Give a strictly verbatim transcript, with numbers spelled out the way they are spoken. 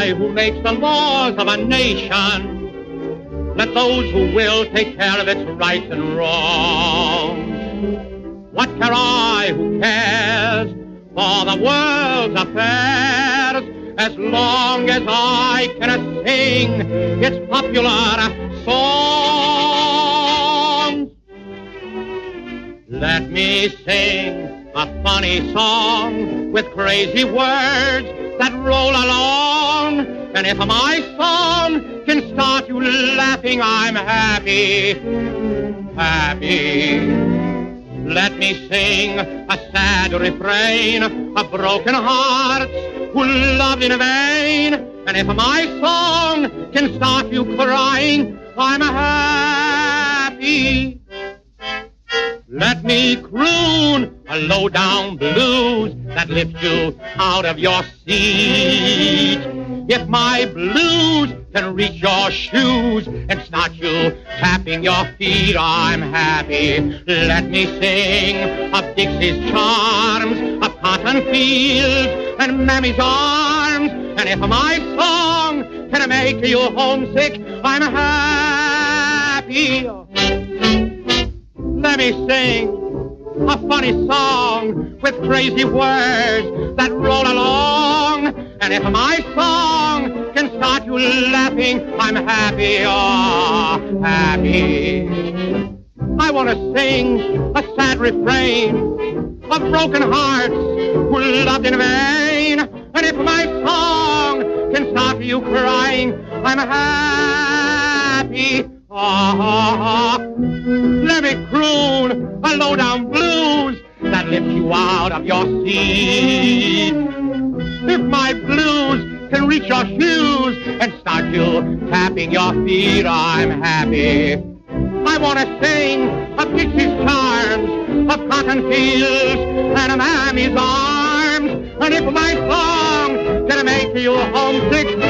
I who makes the laws of a nation. Let those who will take care of its rights and wrongs. What care I who cares for the world's affairs, as long as I can sing its popular songs? Let me sing a funny song with crazy words that roll along. And if my song can start you laughing, I'm happy, happy. Let me sing a sad refrain of broken hearts who loved in vain. And if my song can start you crying, I'm happy. Let me croon a low-down blues that lifts you out of your seat. If my blues can reach your shoes and start you tapping your feet, I'm happy. Let me sing of Dixie's charms, of cotton fields and Mammy's arms. And if my song can make you homesick, I'm happy. Let me sing a funny song with crazy words that roll along. And if my song can start you laughing, I'm happy, oh, happy. I want to sing a sad refrain of broken hearts who loved in vain. And if my song can start you crying, I'm happy. Ah, let me croon a low-down blues that lifts you out of your seat. If my blues can reach your shoes and start you tapping your feet, I'm happy. I want to sing of Dixie's charms, of cotton fields and Mammy's arms. And if my song can make you homesick,